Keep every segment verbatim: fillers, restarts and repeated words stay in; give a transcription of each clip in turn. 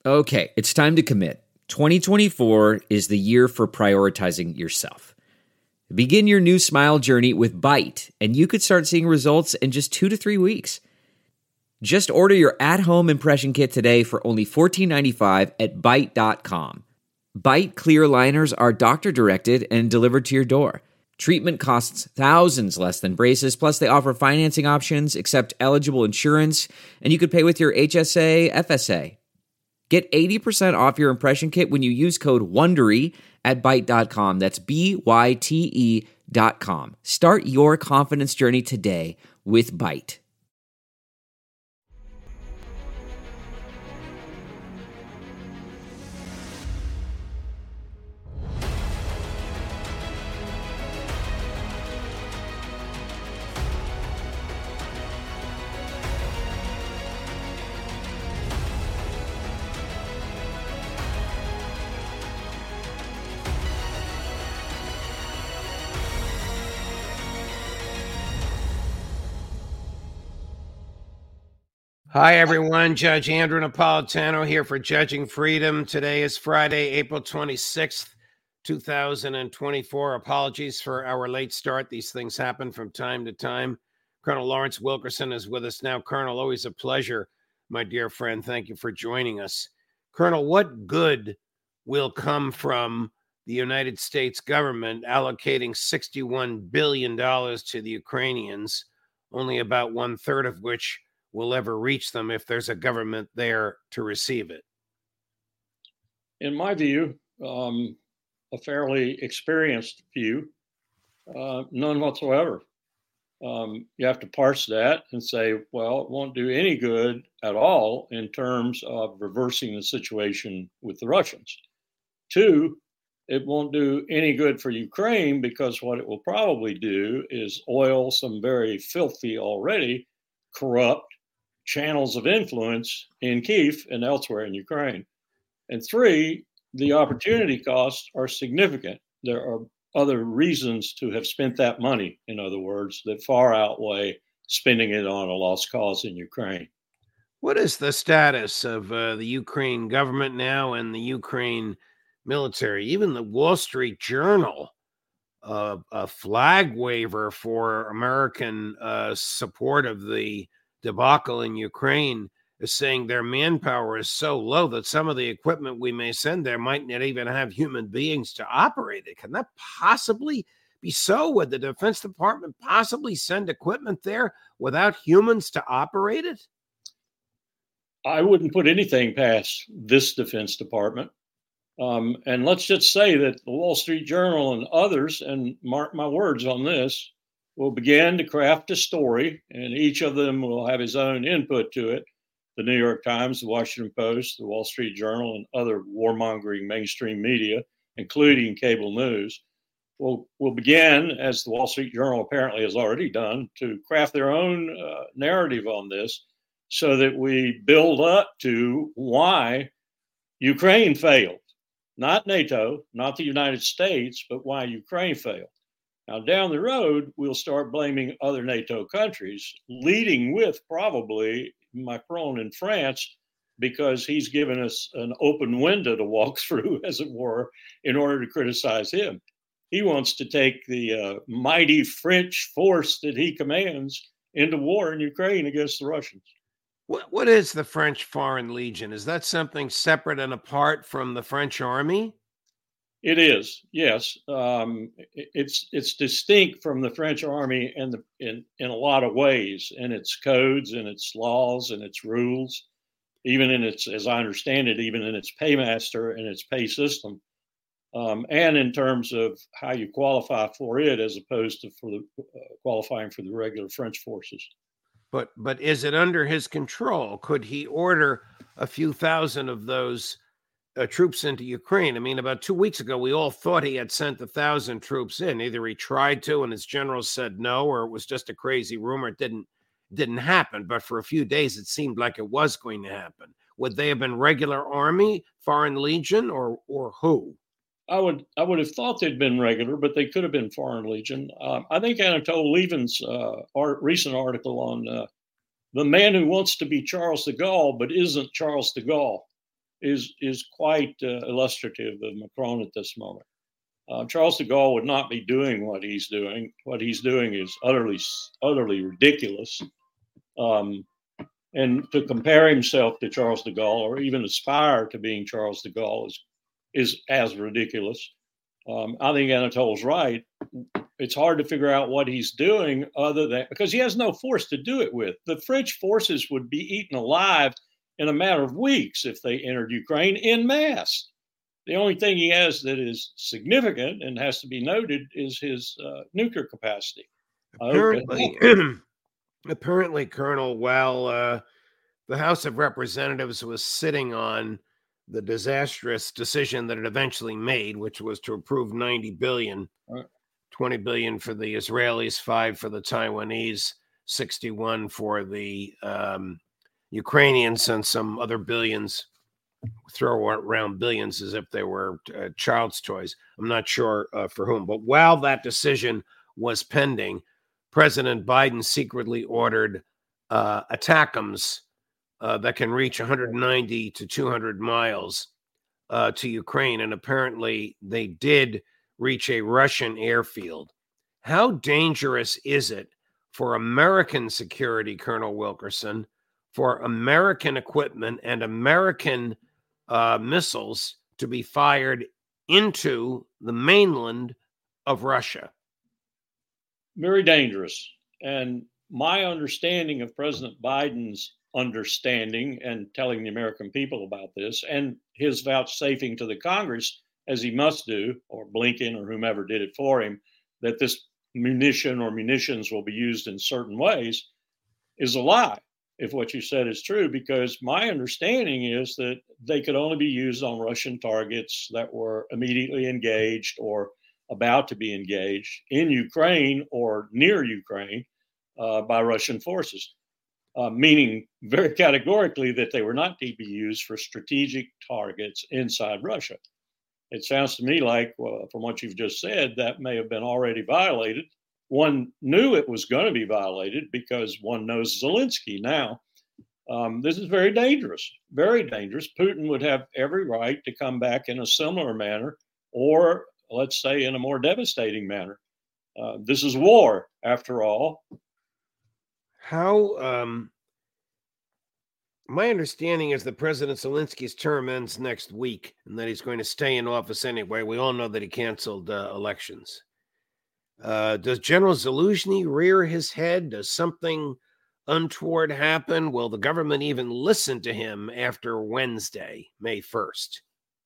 Okay, it's time to commit. twenty twenty-four is the year for prioritizing yourself. Begin your new smile journey with Byte, and you could start seeing results in just two to three weeks. Just order your at-home impression kit today for only fourteen ninety-five at byte dot com. Byte clear aligners are doctor-directed and delivered to your door. Treatment costs thousands less than braces, plus they offer financing options, accept eligible insurance, and you could pay with your H S A, F S A. Get eighty percent off your impression kit when you use code WONDERY at byte dot com. That's B Y T E dot com. Start your confidence journey today with Byte. Hi, everyone. Judge Andrew Napolitano here for Judging Freedom. Today is Friday, April twenty-sixth, two thousand twenty-four. Apologies for our late start. These things happen from time to time. Colonel Lawrence Wilkerson is with us now. Colonel, always a pleasure, my dear friend. Thank you for joining us. Colonel, what good will come from the United States government allocating sixty-one billion dollars to the Ukrainians, only about one third of which will ever reach them if there's a government there to receive it? In my view, um, a fairly experienced view, uh, none whatsoever. Um, you have to parse that and say, well, it won't do any good at all in terms of reversing the situation with the Russians. Two, it won't do any good for Ukraine because what it will probably do is oil some very filthy, already corrupt channels of influence in Kyiv and elsewhere in Ukraine. And three, the opportunity costs are significant. There are other reasons to have spent that money, in other words, that far outweigh spending it on a lost cause in Ukraine. What is the status of uh, the Ukraine government now and the Ukraine military? Even the Wall Street Journal, uh, a flag waver for American uh, support of the debacle in Ukraine, is saying their manpower is so low that some of the equipment we may send there might not even have human beings to operate it. Can that possibly be so? Would the Defense Department possibly send equipment there without humans to operate it? I wouldn't put anything past this Defense Department. Um, and let's just say that the Wall Street Journal and others, and mark my words on this, will begin to craft a story, and each of them will have his own input to it. The New York Times, the Washington Post, the Wall Street Journal, and other warmongering mainstream media, including cable news, will, will begin, as the Wall Street Journal apparently has already done, to craft their own uh, narrative on this so that we build up to why Ukraine failed. Not NATO, not the United States, but why Ukraine failed. Now, down the road, we'll start blaming other NATO countries, leading with probably Macron in France, because he's given us an open window to walk through, as it were, in order to criticize him. He wants to take the uh, mighty French force that he commands into war in Ukraine against the Russians. What, what is the French Foreign Legion? Is that something separate and apart from the French army? It is, yes. Um, it's it's distinct from the French army in, the, in in a lot of ways, in its codes, in its laws, and its rules, even in its, as I understand it, even in its paymaster and its pay system, um, and in terms of how you qualify for it as opposed to for the uh, qualifying for the regular French forces. But but is it under his control? Could he order a few thousand of those Uh, troops into Ukraine? I mean, about two weeks ago, we all thought he had sent a thousand troops in. Either he tried to and his generals said no, or it was just a crazy rumor. It didn't, didn't happen. But for a few days, it seemed like it was going to happen. Would they have been regular army, Foreign Legion, or or who? I would I would have thought they'd been regular, but they could have been Foreign Legion. Uh, I think Anatole Lieven's uh, art, recent article on uh, the man who wants to be Charles de Gaulle but isn't Charles de Gaulle is is quite uh, illustrative of Macron at this moment. Uh, Charles de Gaulle would not be doing what he's doing. What he's doing is utterly, utterly ridiculous. Um, and to compare himself to Charles de Gaulle, or even aspire to being Charles de Gaulle, is is as ridiculous. Um, I think Anatole's right. It's hard to figure out what he's doing other than because he has no force to do it with. The French forces would be eaten alive in a matter of weeks if they entered Ukraine en masse. The only thing he has that is significant and has to be noted is his uh, nuclear capacity. Apparently, apparently, Colonel, while uh, the House of Representatives was sitting on the disastrous decision that it eventually made, which was to approve ninety billion dollars, twenty billion dollars for the Israelis, five for the Taiwanese, sixty-one for the um, Ukrainians, and some other billions. Throw around billions as if they were uh, child's toys. I'm not sure uh, for whom. But while that decision was pending, President Biden secretly ordered uh, ATACMS uh, that can reach one hundred ninety to two hundred miles uh, to Ukraine. And apparently they did reach a Russian airfield. How dangerous is it for American security, Colonel Wilkerson, for American equipment and American Uh, missiles to be fired into the mainland of Russia? Very dangerous. And my understanding of President Biden's understanding and telling the American people about this, and his vouchsafing to the Congress, as he must do, or Blinken or whomever did it for him, that this munition or munitions will be used in certain ways, is a lie. If what you said is true, because my understanding is that they could only be used on Russian targets that were immediately engaged or about to be engaged in Ukraine or near Ukraine uh, by Russian forces, uh, meaning very categorically that they were not to be used for strategic targets inside Russia. It sounds to me like, well, from what you've just said, that may have been already violated. One knew it was going to be violated because one knows Zelensky now. Um, this is very dangerous, very dangerous. Putin would have every right to come back in a similar manner, or let's say in a more devastating manner. Uh, this is war, after all. How, um, my understanding is that President Zelensky's term ends next week and that he's going to stay in office anyway. We all know that he canceled uh, elections. Uh, does General Zaluzhny rear his head? Does something untoward happen? Will the government even listen to him after Wednesday, May first?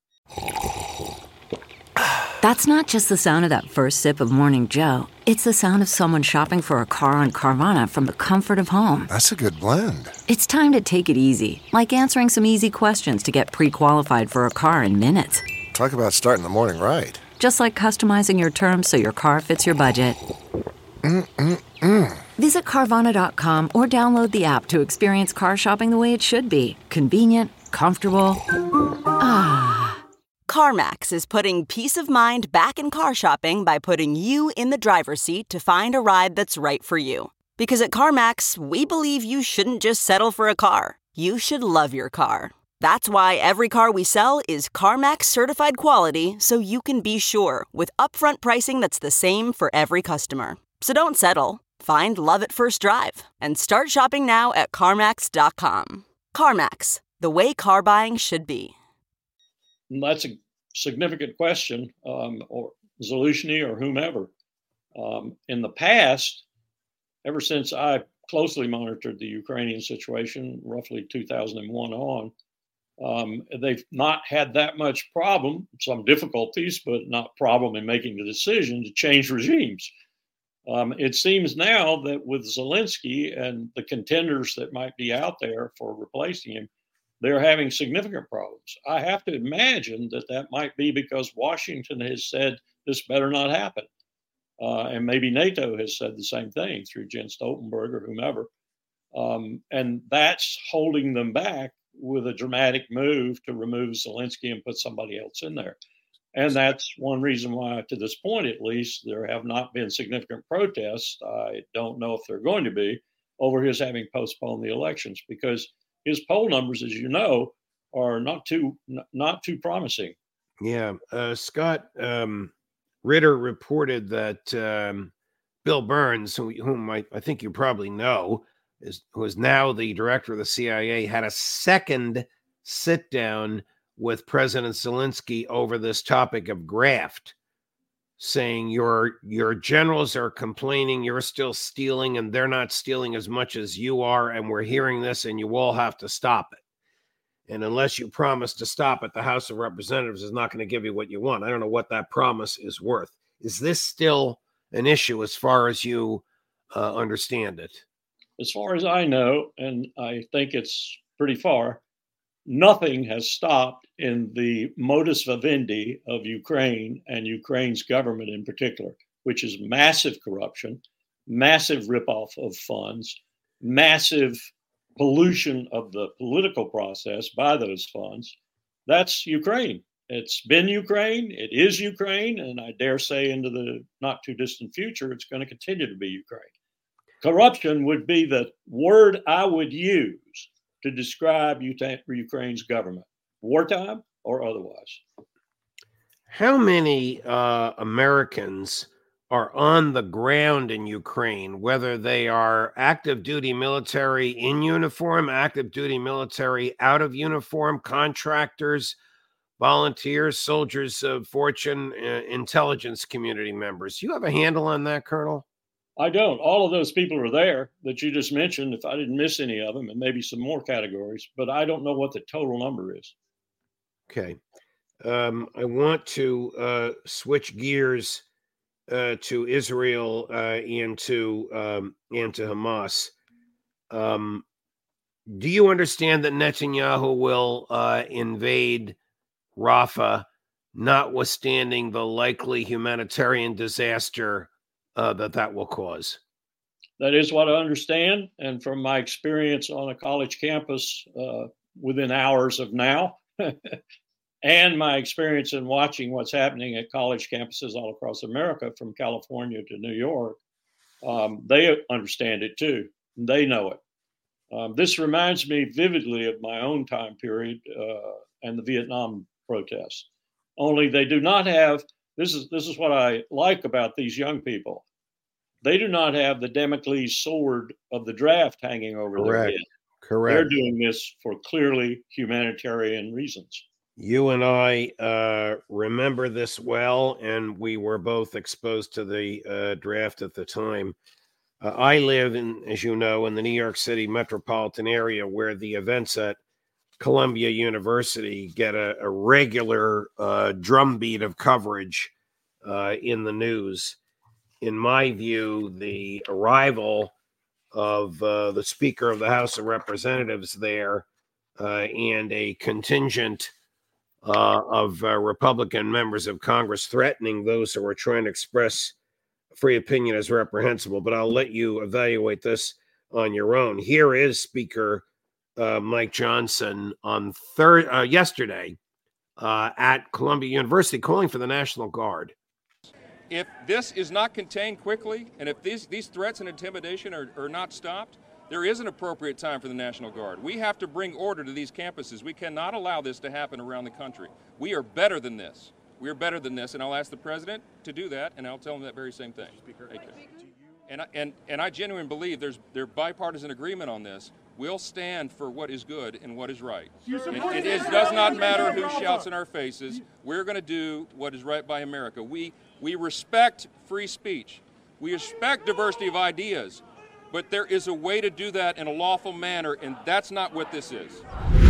That's not just the sound of that first sip of Morning Joe. It's the sound of someone shopping for a car on Carvana from the comfort of home. That's a good blend. It's time to take it easy, like answering some easy questions to get pre-qualified for a car in minutes. Talk about starting the morning right. Just like customizing your terms so your car fits your budget. Mm-mm-mm. Visit Carvana dot com or download the app to experience car shopping the way it should be. Convenient, comfortable. Ah. CarMax is putting peace of mind back in car shopping by putting you in the driver's seat to find a ride that's right for you. Because at CarMax, we believe you shouldn't just settle for a car. You should love your car. That's why every car we sell is CarMax certified quality, so you can be sure with upfront pricing that's the same for every customer. So don't settle. Find love at first drive and start shopping now at CarMax dot com. CarMax, the way car buying should be. That's a significant question, um, or Zaluzhny or whomever. Um, in the past, ever since I closely monitored the Ukrainian situation, roughly two thousand one on, Um, they've not had that much problem, some difficulties, but not problem in making the decision to change regimes. Um, it seems now that with Zelensky and the contenders that might be out there for replacing him, they're having significant problems. I have to imagine that that might be because Washington has said this better not happen. Uh, and maybe NATO has said the same thing through Jens Stoltenberg or whomever. Um, and that's holding them back with a dramatic move to remove Zelensky and put somebody else in there. And that's one reason why, to this point at least, there have not been significant protests. I don't know if they're going to be over his having postponed the elections, because his poll numbers, as you know, are not too not too promising. Yeah, uh, Scott um, Ritter reported that um, Bill Burns, who, whom I, I think you probably know, is who is now the director of the C I A, had a second sit down with President Zelensky over this topic of graft, saying your your generals are complaining you're still stealing and they're not stealing as much as you are, and we're hearing this and you all have to stop it. And unless you promise to stop it, the House of Representatives is not going to give you what you want. I don't know what that promise is worth. Is this still an issue as far as you uh, understand it? As far as I know, and I think it's pretty far, nothing has stopped in the modus vivendi of Ukraine and Ukraine's government in particular, which is massive corruption, massive ripoff of funds, massive pollution of the political process by those funds. That's Ukraine. It's been Ukraine. It is Ukraine. And I dare say into the not too distant future, it's going to continue to be Ukraine. Corruption would be the word I would use to describe Ukraine's government, wartime or otherwise. How many uh, Americans are on the ground in Ukraine, whether they are active duty military in uniform, active duty military out of uniform, contractors, volunteers, soldiers of fortune, uh, intelligence community members? You have a handle on that, Colonel? I don't. All of those people are there that you just mentioned, if I didn't miss any of them, and maybe some more categories, but I don't know what the total number is. Okay. Um, I want to uh, switch gears uh, to Israel uh, and to um, and to Hamas. Um, do you understand that Netanyahu will uh, invade Rafah, notwithstanding the likely humanitarian disaster uh, that that will cause? That is what I understand. And from my experience on a college campus uh, within hours of now, and my experience in watching what's happening at college campuses all across America, from California to New York, um, they understand it too. They know it. Um, this reminds me vividly of my own time period uh, and the Vietnam protests. Only they do not have, this is this is what I like about these young people. They do not have the Damocles sword of the draft hanging over Correct. their head. Correct. They're doing this for clearly humanitarian reasons. You and I uh, remember this well, and we were both exposed to the uh, draft at the time. Uh, I live in, as you know, in the New York City metropolitan area, where the events at Columbia University get a, a regular uh, drumbeat of coverage uh, in the news. In my view, the arrival of uh, the Speaker of the House of Representatives there uh, and a contingent uh, of uh, Republican members of Congress threatening those who are trying to express free opinion is reprehensible. But I'll let you evaluate this on your own. Here is Speaker uh, Mike Johnson on third uh, yesterday uh, at Columbia University, calling for the National Guard. If this is not contained quickly, and if these, these threats and intimidation are, are not stopped, there is an appropriate time for the National Guard. We have to bring order to these campuses. We cannot allow this to happen around the country. We are better than this. We are better than this, and I'll ask the President to do that, and I'll tell him that very same thing. Speaker, and, I, and, and I genuinely believe there's there's bipartisan agreement on this. We'll stand for what is good and what is right. It, it is, does not matter who shouts in our faces. We're going to do what is right by America. We we respect free speech. We respect diversity of ideas. But there is a way to do that in a lawful manner, and that's not what this is.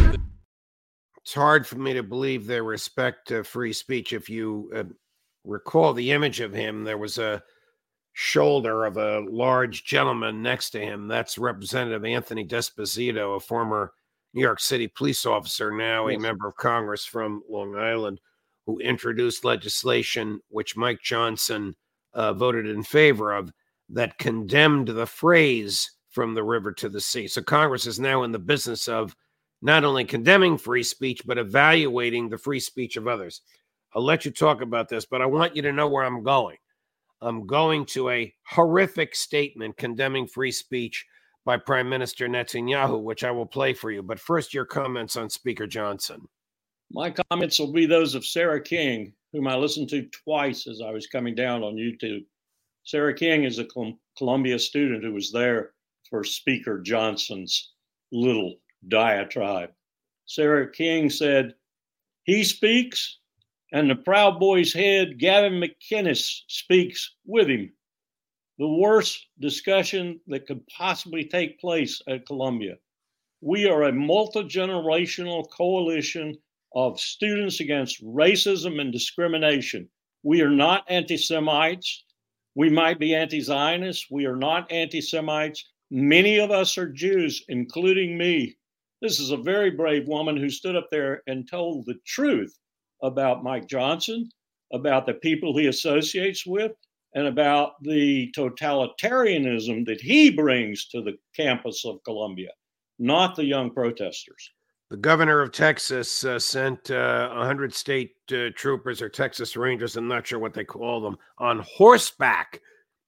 It's hard for me to believe they respect uh, free speech. If you uh, recall the image of him, there was a shoulder of a large gentleman next to him. That's Representative Anthony D'Esposito, a former New York City police officer, now yes. a member of Congress from Long Island, who introduced legislation which Mike Johnson uh, voted in favor of, that condemned the phrase "from the river to the sea." So Congress is now in the business of not only condemning free speech, but evaluating the free speech of others. I'll let you talk about this, but I want you to know where I'm going. I'm going to a horrific statement condemning free speech by Prime Minister Netanyahu, which I will play for you. But first, your comments on Speaker Johnson. My comments will be those of Sarah King, whom I listened to twice as I was coming down on YouTube. Sarah King is a Columbia student who was there for Speaker Johnson's little diatribe. Sarah King said, "He speaks, and the Proud Boys head, Gavin McInnes, speaks with him." The worst discussion that could possibly take place at Columbia. We are a multi-generational coalition of students against racism and discrimination. We are not anti-Semites. We might be anti-Zionists. We are not anti-Semites. Many of us are Jews, including me. This is a very brave woman who stood up there and told the truth about Mike Johnson, about the people he associates with, and about the totalitarianism that he brings to the campus of Columbia, not the young protesters. The governor of Texas uh, sent uh, one hundred state uh, troopers or Texas Rangers, I'm not sure what they call them, on horseback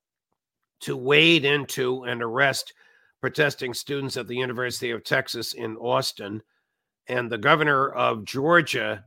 to wade into and arrest protesting students at the University of Texas in Austin. And the governor of Georgia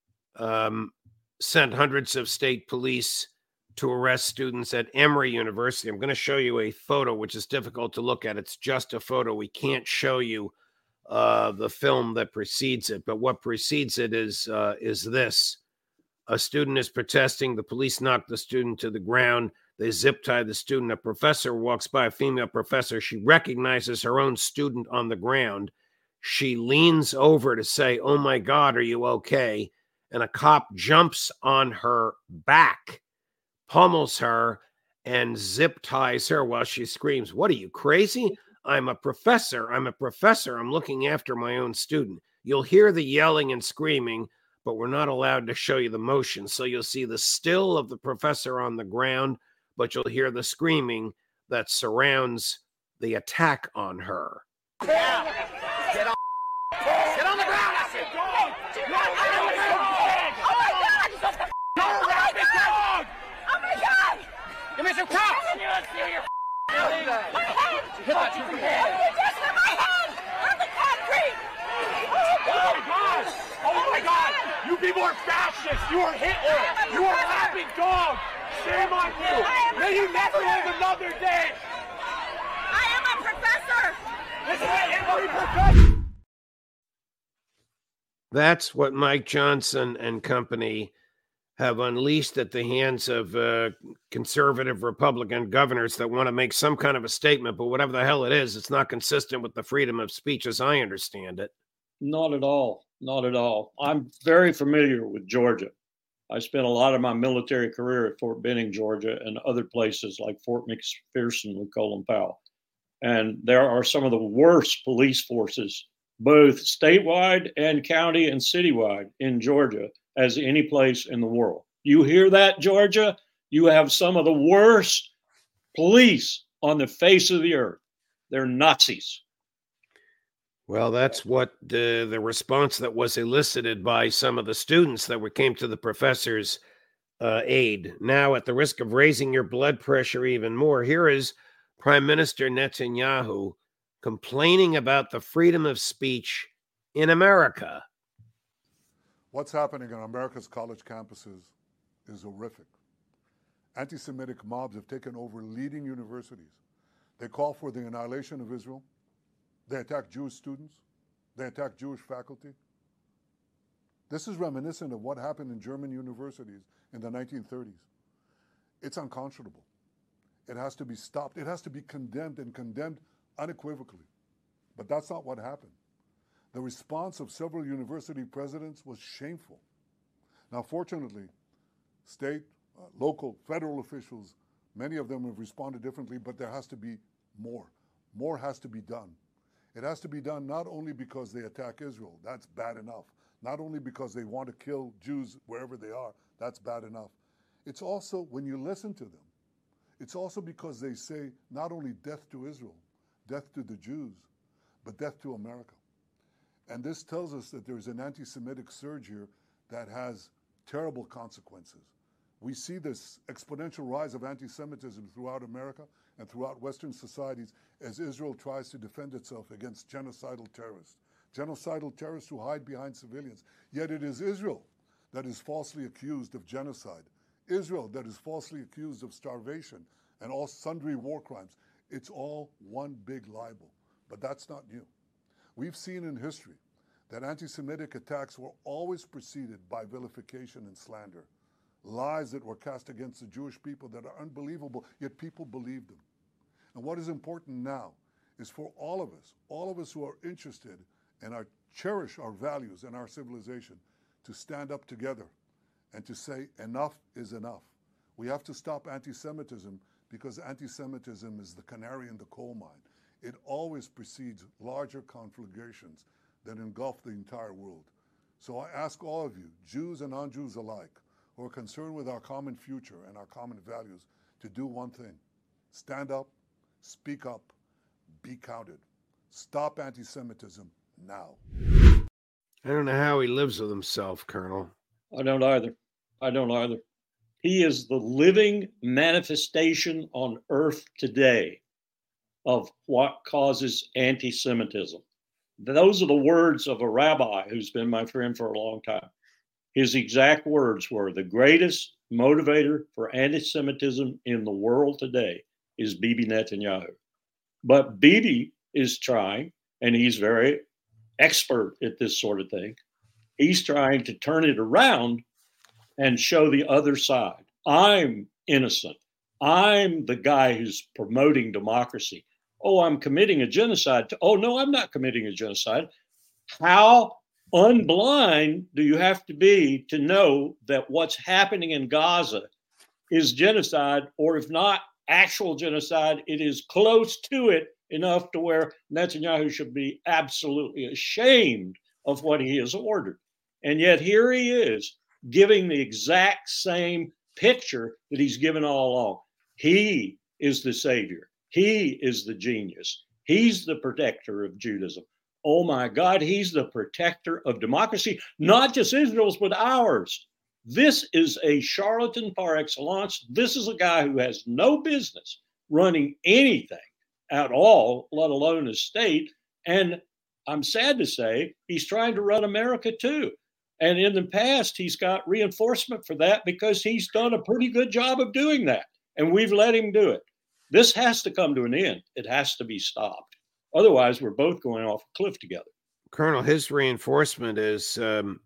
um, sent hundreds of state police to arrest students at Emory University. I'm going to show you a photo, which is difficult to look at. It's just a photo. We can't show you uh, the film that precedes it, but what precedes it is uh, is this. A student is protesting. The police knock the student to the ground. They zip tie the student. A professor walks by, a female professor. She recognizes her own student on the ground. She leans over to say, "Oh my God, are you okay?" And a cop jumps on her back, pummels her, and zip ties her while she screams, "What are you, crazy? I'm a professor. I'm a professor. I'm looking after my own student." You'll hear the yelling and screaming, but we're not allowed to show you the motion. So you'll see the still of the professor on the ground, but you'll hear the screaming that surrounds the attack on her. Yeah. Get on. Get on the ground. I said, dog. Get on the ground. Oh my God. Oh my God. Oh my God. Give me some cops. My head. Hit my head. Oh, just hit my head on the concrete. Oh my God. Oh my God. You people are fascists. You are Hitler. You are laughing dog. Shame on you. May you never live another day. I am a professor. This is an Emory professor. That's what Mike Johnson and company have unleashed at the hands of uh, conservative Republican governors that want to make some kind of a statement, but whatever the hell it is, it's not consistent with the freedom of speech as I understand it. Not at all. Not at all. I'm very familiar with Georgia. I spent a lot of my military career at Fort Benning, Georgia, and other places like Fort McPherson with Colin Powell. And there are some of the worst police forces, both statewide and county and citywide in Georgia, as any place in the world. You hear that, Georgia? You have some of the worst police on the face of the earth. They're Nazis. Well, that's what uh, the response that was elicited by some of the students that were, came to the professor's uh, aid. Now, at the risk of raising your blood pressure even more, here is Prime Minister Netanyahu complaining about the freedom of speech in America. What's happening on America's college campuses is horrific. Anti-Semitic mobs have taken over leading universities. They call for the annihilation of Israel. They attack Jewish students. They attack Jewish faculty. This is reminiscent of what happened in German universities in the nineteen thirties. It's unconscionable. It has to be stopped. It has to be condemned and condemned unequivocally. But that's not what happened. The response of several university presidents was shameful. Now, fortunately, state, uh, local, federal officials, many of them have responded differently, but there has to be more. More has to be done. It has to be done not only because they attack Israel, that's bad enough. Not only because they want to kill Jews wherever they are, that's bad enough. It's also, when you listen to them, it's also because they say not only death to Israel, death to the Jews, but death to America. And this tells us that there's an anti-Semitic surge here that has terrible consequences. We see this exponential rise of anti-Semitism throughout America, and throughout Western societies as Israel tries to defend itself against genocidal terrorists. Genocidal terrorists who hide behind civilians. Yet it is Israel that is falsely accused of genocide. Israel that is falsely accused of starvation and all sundry war crimes. It's all one big libel. But that's not new. We've seen in history that anti-Semitic attacks were always preceded by vilification and slander. Lies that were cast against the Jewish people that are unbelievable, yet people believed them. And what is important now is for all of us, all of us who are interested and are, cherish our values and our civilization, to stand up together and to say enough is enough. We have to stop anti-Semitism because anti-Semitism is the canary in the coal mine. It always precedes larger conflagrations that engulf the entire world. So I ask all of you, Jews and non-Jews alike, who are concerned with our common future and our common values, to do one thing. Stand up, speak up, be counted. Stop anti-Semitism now. I don't know how he lives with himself, Colonel. I don't either. I don't either. He is the living manifestation on earth today of what causes anti-Semitism. Those are the words of a rabbi who's been my friend for a long time. His exact words were, the greatest motivator for anti-Semitism in the world today is Bibi Netanyahu. But Bibi is trying, and he's very expert at this sort of thing, he's trying to turn it around and show the other side. I'm innocent. I'm the guy who's promoting democracy. Oh, I'm committing a genocide. Oh, no, I'm not committing a genocide. How unblind do you have to be to know that what's happening in Gaza is genocide, or if not actual genocide, it is close to it enough to where Netanyahu should be absolutely ashamed of what he has ordered. And yet here he is giving the exact same picture that he's given all along. He is the savior. He is the genius. He's the protector of Judaism. Oh my God, he's the protector of democracy, not just Israel's, but ours. This is a charlatan par excellence. This is a guy who has no business running anything at all, let alone a state. And I'm sad to say he's trying to run America too. And in the past, he's got reinforcement for that because he's done a pretty good job of doing that. And we've let him do it. This has to come to an end. It has to be stopped. Otherwise, we're both going off a cliff together. Colonel, his reinforcement is um,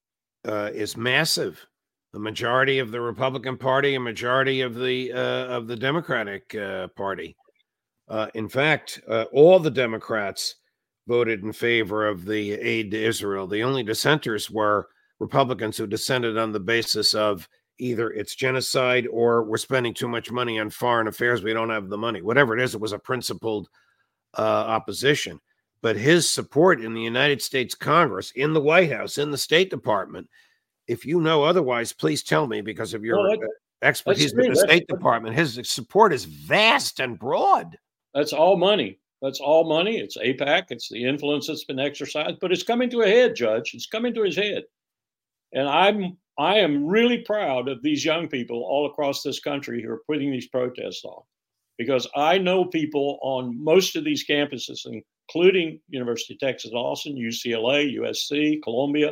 uh, is massive. The majority of the Republican Party, a majority of the uh, of the Democratic uh, Party. Uh, in fact, uh, all the Democrats voted in favor of the aid to Israel. The only dissenters were Republicans who dissented on the basis of either it's genocide or we're spending too much money on foreign affairs. We don't have the money. Whatever it is, it was a principled uh, opposition. But his support in the United States Congress, in the White House, in the State Department, if you know otherwise, please tell me, because of your well, that, expertise with the that's, State Department, his support is vast and broad. That's all money. That's all money. It's AIPAC. It's the influence that's been exercised, but it's coming to a head, Judge. It's coming to his head. And I'm, I am really proud of these young people all across this country who are putting these protests on, because I know people on most of these campuses, including University of Texas, Austin, U C L A, U S C, Columbia.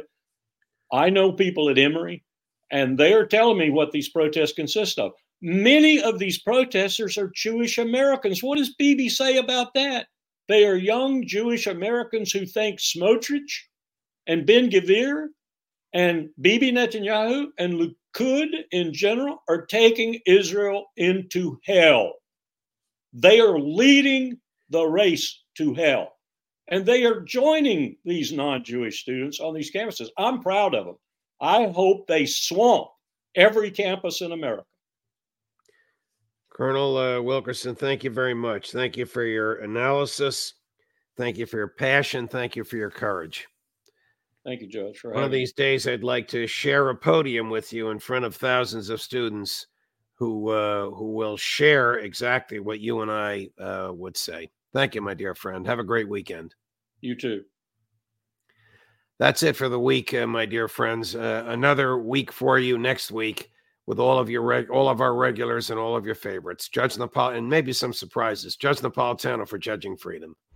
I know people at Emory, and they are telling me what these protests consist of. Many of these protesters are Jewish Americans. What does Bibi say about that? They are young Jewish Americans who think Smotrich and Ben-Gvir and Bibi Netanyahu and Likud in general are taking Israel into hell. They are leading the race to hell. And they are joining these non-Jewish students on these campuses. I'm proud of them. I hope they swamp every campus in America. Colonel uh, Wilkerson, thank you very much. Thank you for your analysis. Thank you for your passion. Thank you for your courage. Thank you, Judge. One of these days, I'd like to share a podium with you in front of thousands of students who uh, who will share exactly what you and I uh, would say. Thank you, my dear friend. Have a great weekend. You too. That's it for the week, uh, my dear friends. Uh, another week for you next week with all of your reg- all of our regulars and all of your favorites. Judge Napolitano, and maybe some surprises. Judge Napolitano for Judging Freedom.